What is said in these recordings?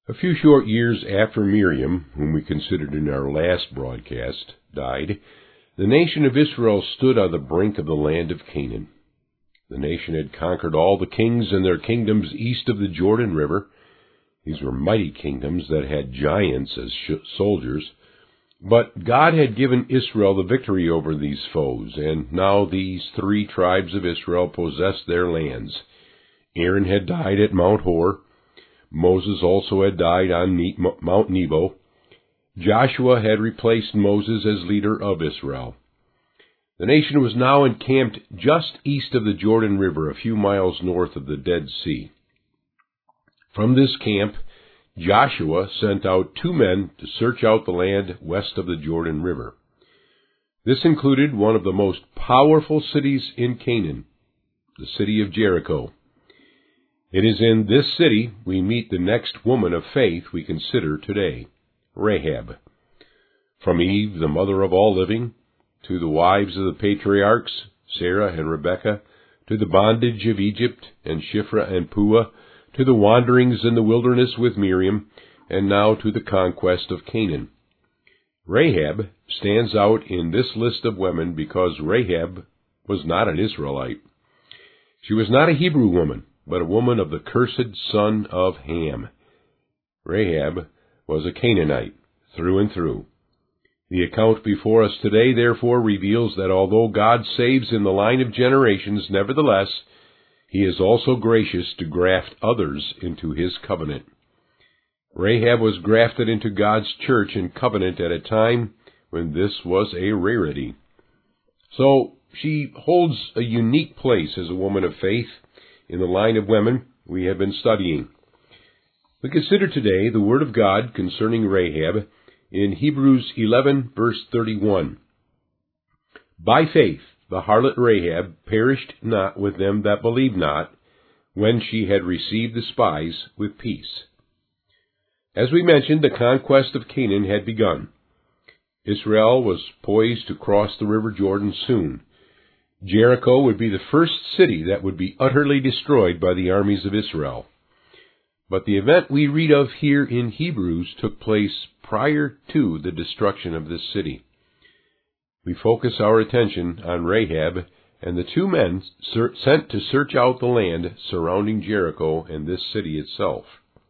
A few short years after Miriam, whom we considered in our last broadcast, died, the nation of Israel stood on the brink of the land of Canaan. The nation had conquered all the kings and their kingdoms east of the Jordan River. These were mighty kingdoms that had giants as soldiers. But God had given Israel the victory over these foes, and now these 3 tribes of Israel possessed their lands. Aaron had died at Mount Hor. Moses also had died on Mount Nebo. Joshua had replaced Moses as leader of Israel. The nation was now encamped just east of the Jordan River, a few miles north of the Dead Sea. From this camp, Joshua sent out 2 men to search out the land west of the Jordan River. This included one of the most powerful cities in Canaan, the city of Jericho. It is in this city we meet the next woman of faith we consider today, Rahab. From Eve, the mother of all living, to the wives of the patriarchs, Sarah and Rebekah, to the bondage of Egypt and Shiphrah and Puah, to the wanderings in the wilderness with Miriam, and now to the conquest of Canaan. Rahab stands out in this list of women because Rahab was not an Israelite. She was not a Hebrew woman, but a woman of the cursed son of Ham. Rahab was a Canaanite, through and through. The account before us today, therefore, reveals that although God saves in the line of generations, nevertheless, He is also gracious to graft others into His covenant. Rahab was grafted into God's church and covenant at a time when this was a rarity. So she holds a unique place as a woman of faith in the line of women we have been studying. We consider today the Word of God concerning Rahab in Hebrews 11, verse 31. By faith the harlot Rahab perished not with them that believed not, when she had received the spies with peace. As we mentioned, the conquest of Canaan had begun. Israel was poised to cross the river Jordan soon. Jericho would be the first city that would be utterly destroyed by the armies of Israel. But the event we read of here in Hebrews took place prior to the destruction of this city. We focus our attention on Rahab and the 2 men sent to search out the land surrounding Jericho and this city itself.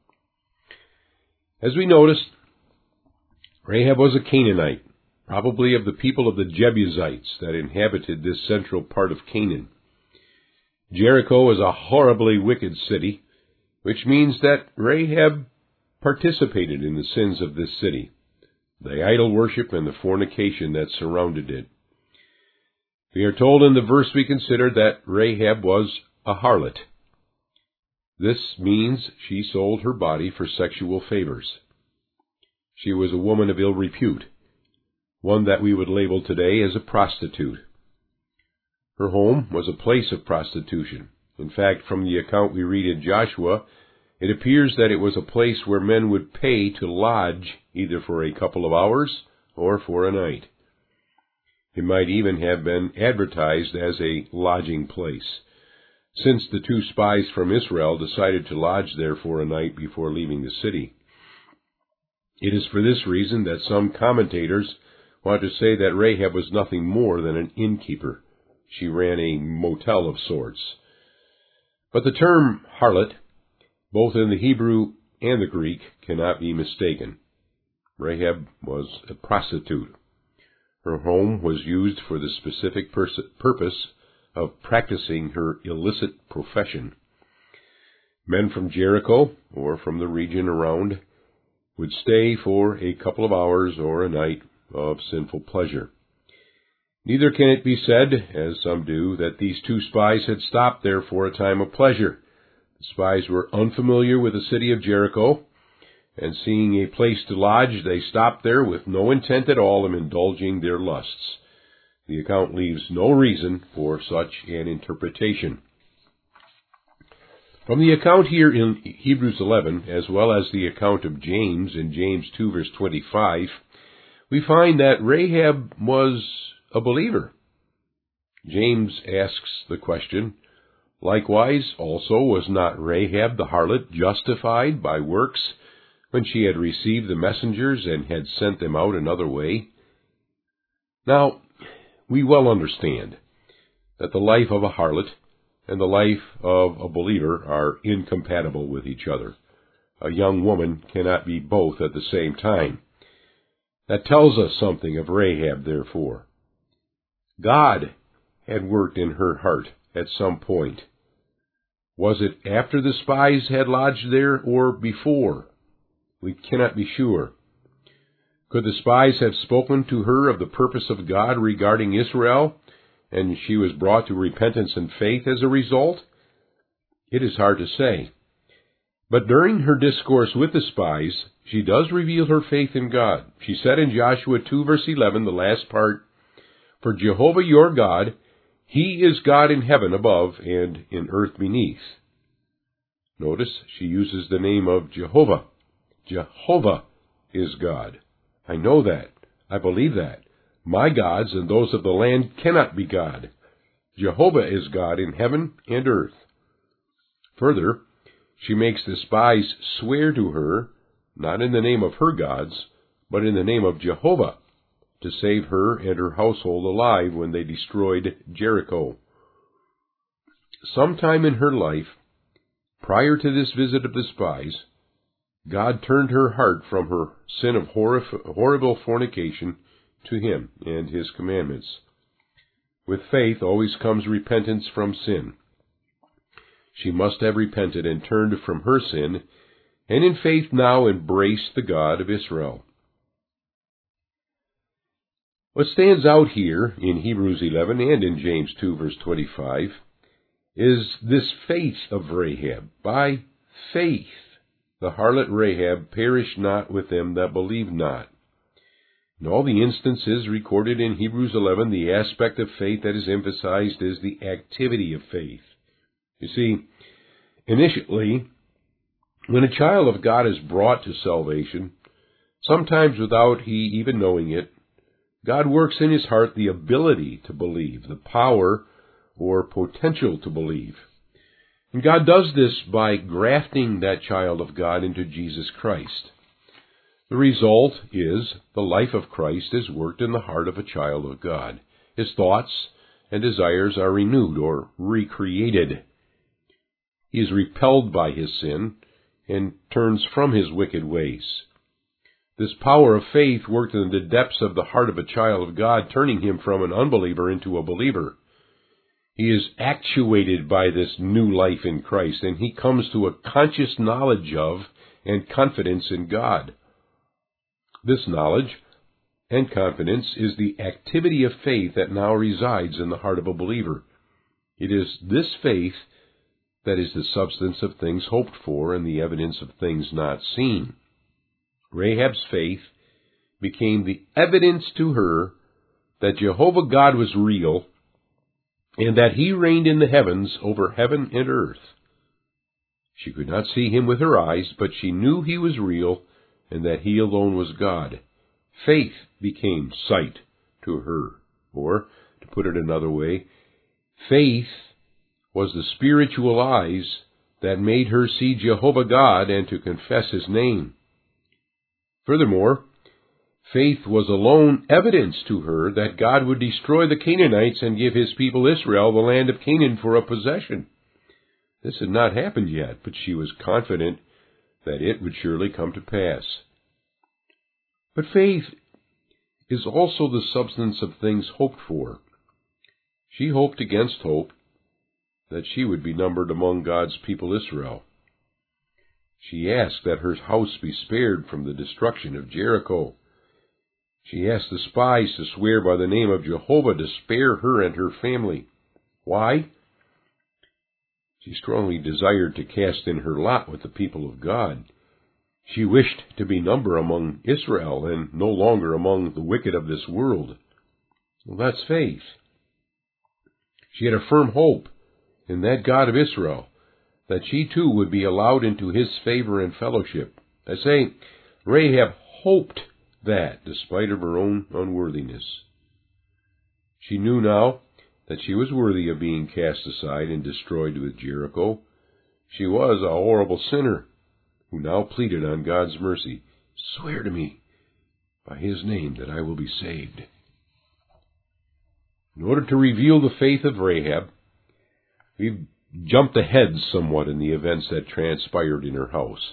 As we noticed, Rahab was a Canaanite, probably of the people of the Jebusites that inhabited this central part of Canaan. Jericho was a horribly wicked city, which means that Rahab participated in the sins of this city, the idol worship and the fornication that surrounded it. We are told in the verse we considered that Rahab was a harlot. This means she sold her body for sexual favors. She was a woman of ill repute, one that we would label today as a prostitute. Her home was a place of prostitution. In fact, from the account we read in Joshua, it appears that it was a place where men would pay to lodge either for a couple of hours or for a night. It might even have been advertised as a lodging place, since the 2 spies from Israel decided to lodge there for a night before leaving the city. It is for this reason that some commentators want to say that Rahab was nothing more than an innkeeper. She ran a motel of sorts. But the term harlot, both in the Hebrew and the Greek, cannot be mistaken. Rahab was a prostitute. Her home was used for the specific purpose of practicing her illicit profession. Men from Jericho, or from the region around, would stay for a couple of hours or a night of sinful pleasure. Neither can it be said, as some do, that these 2 spies had stopped there for a time of pleasure. The spies were unfamiliar with the city of Jericho, and seeing a place to lodge, they stopped there with no intent at all of indulging their lusts. The account leaves no reason for such an interpretation. From the account here in Hebrews 11, as well as the account of James in James 2, verse 25, we find that Rahab was a believer. James asks the question, likewise, also was not Rahab the harlot justified by works when she had received the messengers and had sent them out another way? Now, we well understand that the life of a harlot and the life of a believer are incompatible with each other. A young woman cannot be both at the same time. That tells us something of Rahab, therefore. God had worked in her heart at some point. Was it after the spies had lodged there or before? We cannot be sure. Could the spies have spoken to her of the purpose of God regarding Israel, and she was brought to repentance and faith as a result? It is hard to say. But during her discourse with the spies, she does reveal her faith in God. She said in Joshua 2 verse 11, the last part, "For Jehovah your God, He is God in heaven above and in earth beneath." Notice she uses the name of Jehovah. Jehovah is God. I know that. I believe that. My gods and those of the land cannot be God. Jehovah is God in heaven and earth. Further, she makes the spies swear to her, not in the name of her gods, but in the name of Jehovah, to save her and her household alive when they destroyed Jericho. Sometime in her life, prior to this visit of the spies, God turned her heart from her sin of horrible fornication to Him and His commandments. With faith always comes repentance from sin. She must have repented and turned from her sin, and in faith now embraced the God of Israel. What stands out here in Hebrews 11 and in James 2 verse 25 is this faith of Rahab. By faith the harlot Rahab perished not with them that believed not. In all the instances recorded in Hebrews 11, the aspect of faith that is emphasized is the activity of faith. You see, initially, when a child of God is brought to salvation, sometimes without he even knowing it, God works in his heart the ability to believe, the power or potential to believe. And God does this by grafting that child of God into Jesus Christ. The result is the life of Christ is worked in the heart of a child of God. His thoughts and desires are renewed or recreated. He is repelled by his sin and turns from his wicked ways. This power of faith worked in the depths of the heart of a child of God, turning him from an unbeliever into a believer. He is actuated by this new life in Christ, and he comes to a conscious knowledge of and confidence in God. This knowledge and confidence is the activity of faith that now resides in the heart of a believer. It is this faith that is the substance of things hoped for and the evidence of things not seen. Rahab's faith became the evidence to her that Jehovah God was real and that He reigned in the heavens over heaven and earth. She could not see Him with her eyes, but she knew He was real and that He alone was God. Faith became sight to her. Or, to put it another way, faith was the spiritual eyes that made her see Jehovah God and to confess His name. Furthermore, faith was alone evidence to her that God would destroy the Canaanites and give His people Israel the land of Canaan for a possession. This had not happened yet, but she was confident that it would surely come to pass. But faith is also the substance of things hoped for. She hoped against hope that she would be numbered among God's people Israel. She asked that her house be spared from the destruction of Jericho. She asked the spies to swear by the name of Jehovah to spare her and her family. Why? She strongly desired to cast in her lot with the people of God. She wished to be numbered among Israel and no longer among the wicked of this world. Well, that's faith. She had a firm hope in that God of Israel, that she too would be allowed into His favor and fellowship. I say, Rahab hoped that, despite of her own unworthiness. She knew now that she was worthy of being cast aside and destroyed with Jericho. She was a horrible sinner. who now pleaded on God's mercy, "Swear to me by his name that I will be saved." In order to reveal the faith of Rahab, we've jumped ahead somewhat in the events that transpired in her house.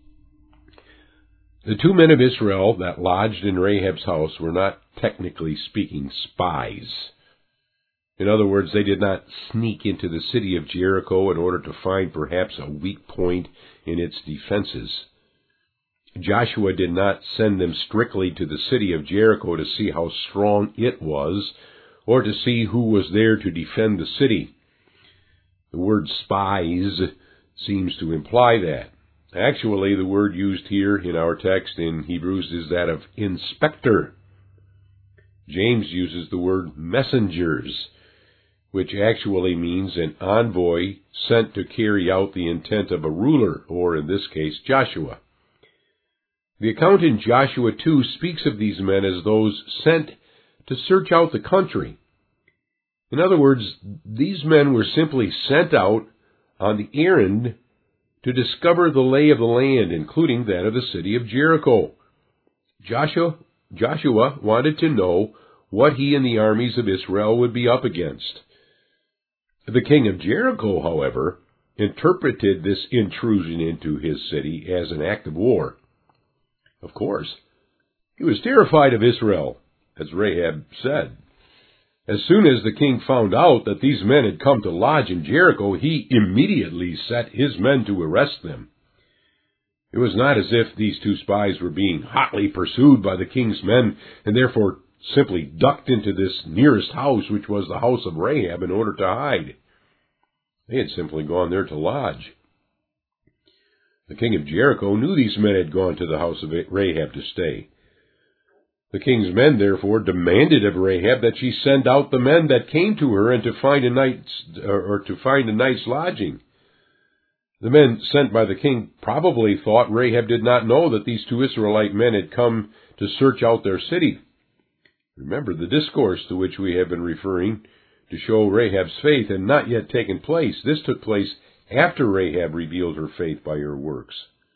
The two men of Israel that lodged in Rahab's house were not, technically speaking, spies. In other words, they did not sneak into the city of Jericho in order to find perhaps a weak point in its defenses. Joshua did not send them strictly to the city of Jericho to see how strong it was, or to see who was there to defend the city. The word spies seems to imply that. Actually, the word used here in our text in Hebrews is that of inspector. James uses the word messengers, which actually means an envoy sent to carry out the intent of a ruler, or in this case, Joshua. The account in Joshua 2 speaks of these men as those sent to search out the country. In other words, these men were simply sent out on the errand to discover the lay of the land, including that of the city of Jericho. Joshua wanted to know what he and the armies of Israel would be up against. The king of Jericho, however, interpreted this intrusion into his city as an act of war. Of course, he was terrified of Israel, as Rahab said. As soon as the king found out that these men had come to lodge in Jericho, he immediately set his men to arrest them. It was not as if these two spies were being hotly pursued by the king's men and therefore simply ducked into this nearest house, which was the house of Rahab, in order to hide. They had simply gone there to lodge. The king of Jericho knew these men had gone to the house of Rahab to stay. The king's men, therefore, demanded of Rahab that she send out the men that came to her and to find a night's lodging. The men sent by the king probably thought Rahab did not know that these two Israelite men had come to search out their city. Remember, the discourse to which we have been referring to show Rahab's faith had not yet taken place. This took place after Rahab revealed her faith by her works.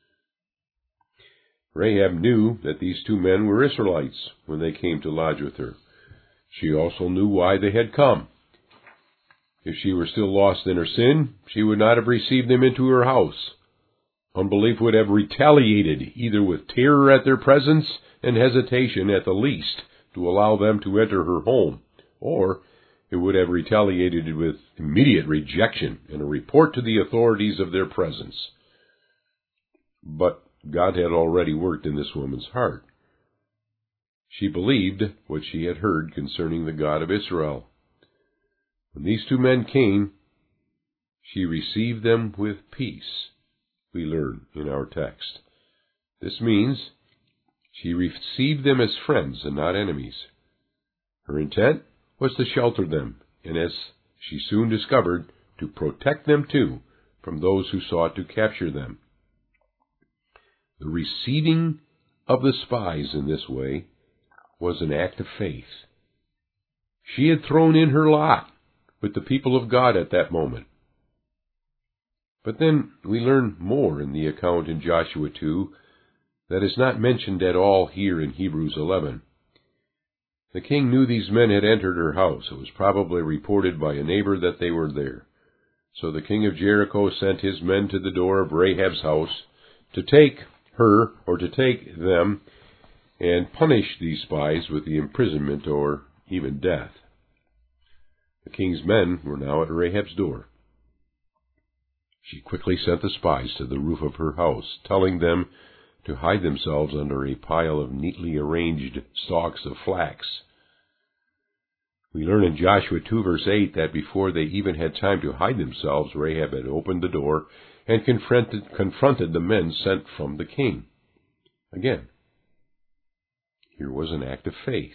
Rahab knew that these two men were Israelites when they came to lodge with her. She also knew why they had come. If she were still lost in her sin, she would not have received them into her house. Unbelief would have retaliated, either with terror at their presence and hesitation at the least to allow them to enter her home, or it would have retaliated with immediate rejection and a report to the authorities of their presence. But God had already worked in this woman's heart. She believed what she had heard concerning the God of Israel. When these two men came, she received them with peace, we learn in our text. This means she received them as friends and not enemies. Her intent was to shelter them, and as she soon discovered, to protect them too from those who sought to capture them. The receiving of the spies in this way was an act of faith. She had thrown in her lot with the people of God at that moment. But then we learn more in the account in Joshua 2 that is not mentioned at all here in Hebrews 11. The king knew these men had entered her house. It was probably reported by a neighbor that they were there. So the king of Jericho sent his men to the door of Rahab's house to take her, or to take them, and punish these spies with the imprisonment or even death. The king's men were now at Rahab's door. She quickly sent the spies to the roof of her house, telling them to hide themselves under a pile of neatly arranged stalks of flax. We learn in Joshua 2 verse 8 that before they even had time to hide themselves, Rahab had opened the door and confronted the men sent from the king. Again, here was an act of faith.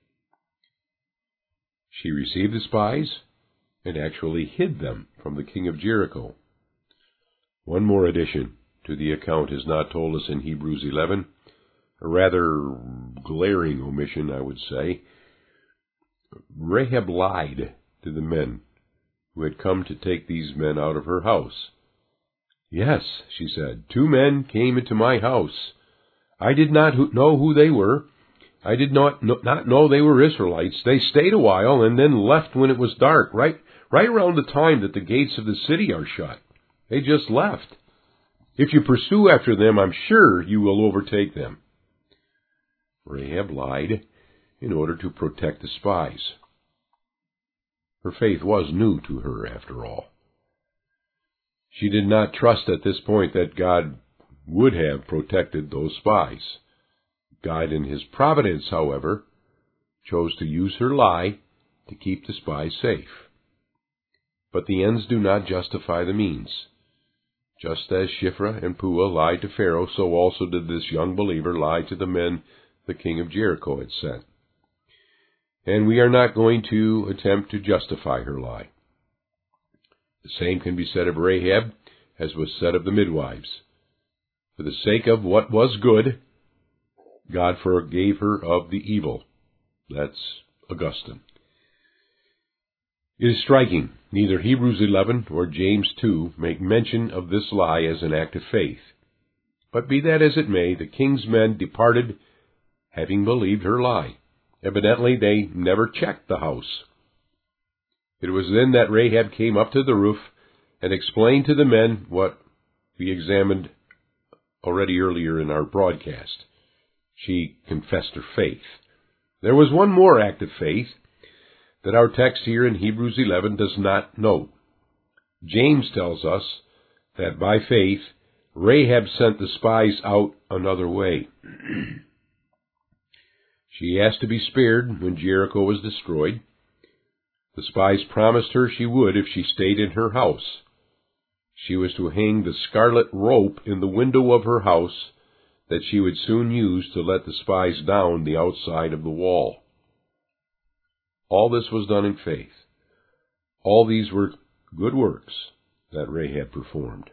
She received the spies and actually hid them from the king of Jericho. One more addition to the account is not told us in Hebrews 11, a rather glaring omission, I would say. Rahab lied to the men who had come to take these men out of her house. "Yes," she said, "2 men came into my house. I did not know who they were. I did not know they were Israelites. They stayed a while and then left when it was dark, right around the time that the gates of the city are shut. They just left. If you pursue after them, I'm sure you will overtake them." Rahab lied in order to protect the spies. Her faith was new to her, after all. She did not trust at this point that God would have protected those spies. God, in His providence, however, chose to use her lie to keep the spies safe. But the ends do not justify the means. Just as Shiphrah and Puah lied to Pharaoh, so also did this young believer lie to the men the king of Jericho had sent. And we are not going to attempt to justify her lie. The same can be said of Rahab as was said of the midwives. For the sake of what was good, God forgave her of the evil. That's Augustine. It is striking, neither Hebrews 11 or James 2 make mention of this lie as an act of faith. But be that as it may, the king's men departed, having believed her lie. Evidently, they never checked the house. It was then that Rahab came up to the roof and explained to the men what we examined already earlier in our broadcast. She confessed her faith. There was one more act of faith that our text here in Hebrews 11 does not note. James tells us that by faith, Rahab sent the spies out another way. She asked to be spared when Jericho was destroyed. The spies promised her she would if she stayed in her house. She was to hang the scarlet rope in the window of her house that she would soon use to let the spies down the outside of the wall. All this was done in faith. All these were good works that Rahab performed.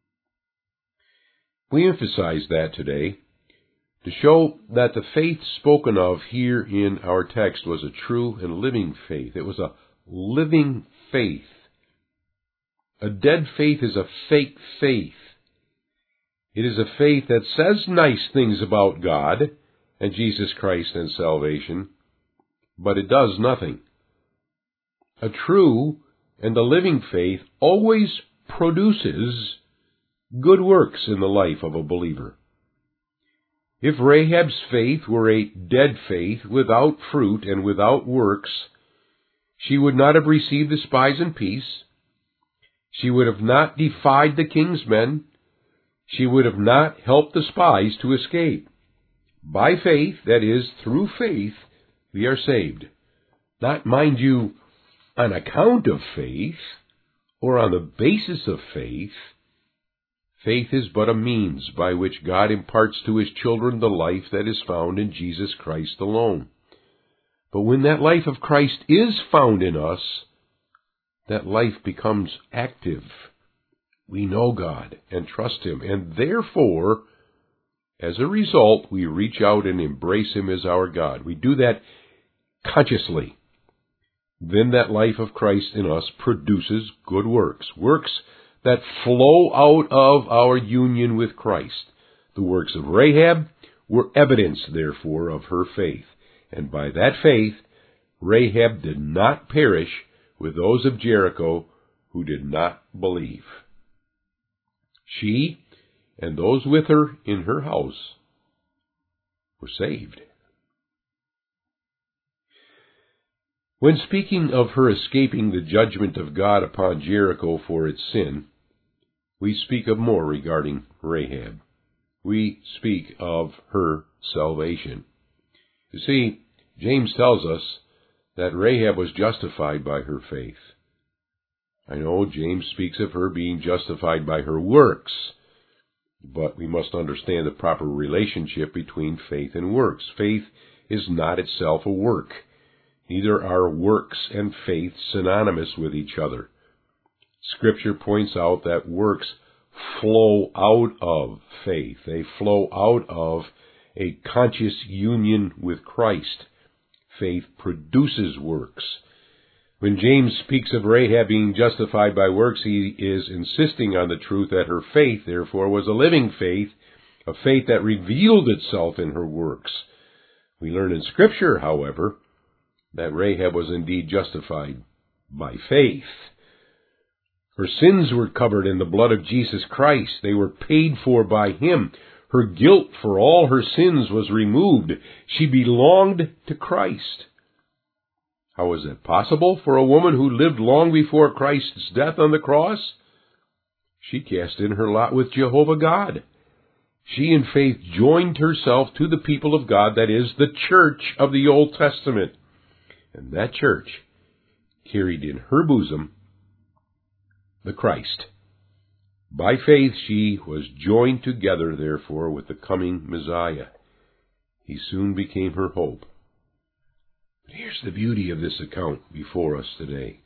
We emphasize that today to show that the faith spoken of here in our text was a true and living faith. It was a living faith. A dead faith is a fake faith. It is a faith that says nice things about God and Jesus Christ and salvation, but it does nothing. A true and a living faith always produces good works in the life of a believer. If Rahab's faith were a dead faith without fruit and without works, she would not have received the spies in peace. She would have not defied the king's men. She would have not helped the spies to escape. By faith, that is, through faith, we are saved. Not, mind you, on account of faith, or on the basis of faith. Faith is but a means by which God imparts to His children the life that is found in Jesus Christ alone. But when that life of Christ is found in us, that life becomes active. We know God and trust Him, and therefore, as a result, we reach out and embrace Him as our God. We do that consciously. Then that life of Christ in us produces good works, works that flow out of our union with Christ. The works of Rahab were evidence, therefore, of her faith. And by that faith, Rahab did not perish with those of Jericho who did not believe. She and those with her in her house were saved. When speaking of her escaping the judgment of God upon Jericho for its sin, we speak of more regarding Rahab. We speak of her salvation. You see, James tells us that Rahab was justified by her faith. I know James speaks of her being justified by her works, but we must understand the proper relationship between faith and works. Faith is not itself a work. Neither are works and faith synonymous with each other. Scripture points out that works flow out of faith. They flow out of a conscious union with Christ. Faith produces works. When James speaks of Rahab being justified by works, he is insisting on the truth that her faith, therefore, was a living faith, a faith that revealed itself in her works. We learn in Scripture, however, that Rahab was indeed justified by faith. Her sins were covered in the blood of Jesus Christ. They were paid for by Him. Her guilt for all her sins was removed. She belonged to Christ. How was that possible for a woman who lived long before Christ's death on the cross? She cast in her lot with Jehovah God. She in faith joined herself to the people of God, that is, the church of the Old Testament. And that church carried in her bosom the Christ. By faith she was joined together, therefore, with the coming Messiah. He soon became her hope. But here's the beauty of this account before us today.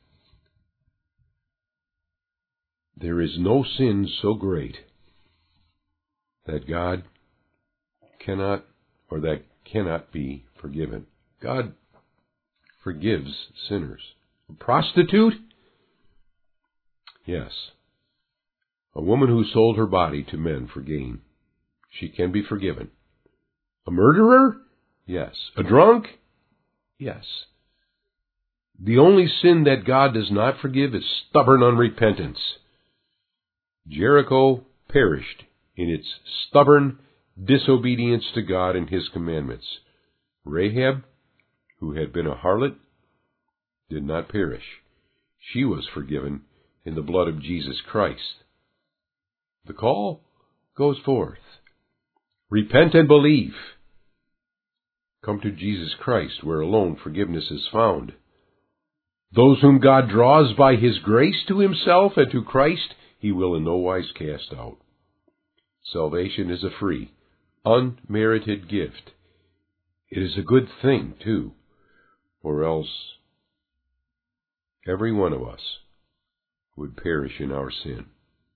There is no sin so great that God cannot, or that cannot be forgiven. God forgives sinners. A prostitute? Yes. A woman who sold her body to men for gain. She can be forgiven. A murderer? Yes. A drunk? Yes. The only sin that God does not forgive is stubborn unrepentance. Jericho perished in its stubborn disobedience to God and His commandments. Rahab, who had been a harlot, did not perish. She was forgiven in the blood of Jesus Christ. The call goes forth. Repent and believe. Come to Jesus Christ, where alone forgiveness is found. Those whom God draws by His grace to Himself and to Christ, He will in no wise cast out. Salvation is a free, unmerited gift. It is a good thing, too, or else every one of us would perish in our sin.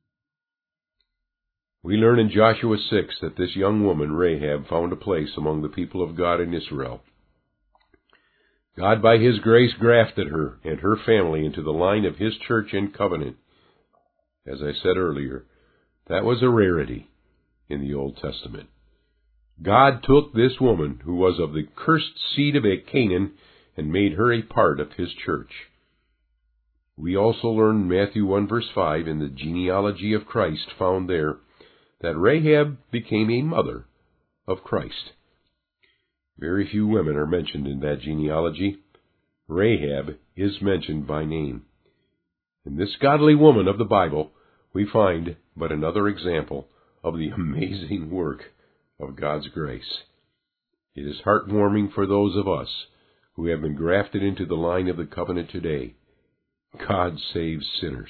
We learn in Joshua 6 that this young woman, Rahab, found a place among the people of God in Israel. God, by His grace, grafted her and her family into the line of His church and covenant. As I said earlier, that was a rarity in the Old Testament. God took this woman, who was of the cursed seed of Canaan, and made her a part of His church. We also learn in Matthew 1 verse 5, in the genealogy of Christ found there, that Rahab became a mother of Christ. Very few women are mentioned in that genealogy. Rahab is mentioned by name. In this godly woman of the Bible, we find but another example of the amazing work of God's grace. It is heartwarming for those of us who have been grafted into the line of the covenant today. God saves sinners.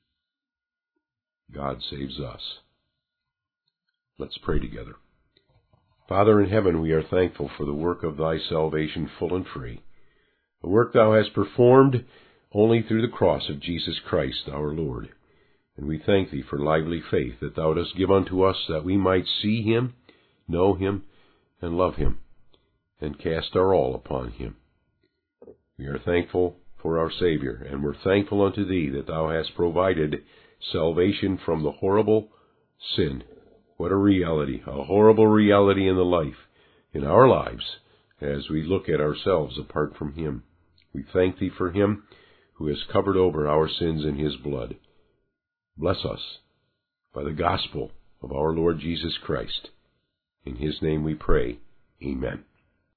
God saves us. Let's pray together. Father in heaven, we are thankful for the work of Thy salvation full and free, the work Thou hast performed only through the cross of Jesus Christ our Lord. And we thank Thee for lively faith that Thou dost give unto us, that we might see Him, know Him, and love Him, and cast our all upon Him. We are thankful for our Savior, and we're thankful unto Thee that Thou hast provided salvation from the horrible sin. What a reality, a horrible reality in the life, in our lives, as we look at ourselves apart from Him. We thank Thee for Him who has covered over our sins in His blood. Bless us by the gospel of our Lord Jesus Christ. In His name we pray. Amen.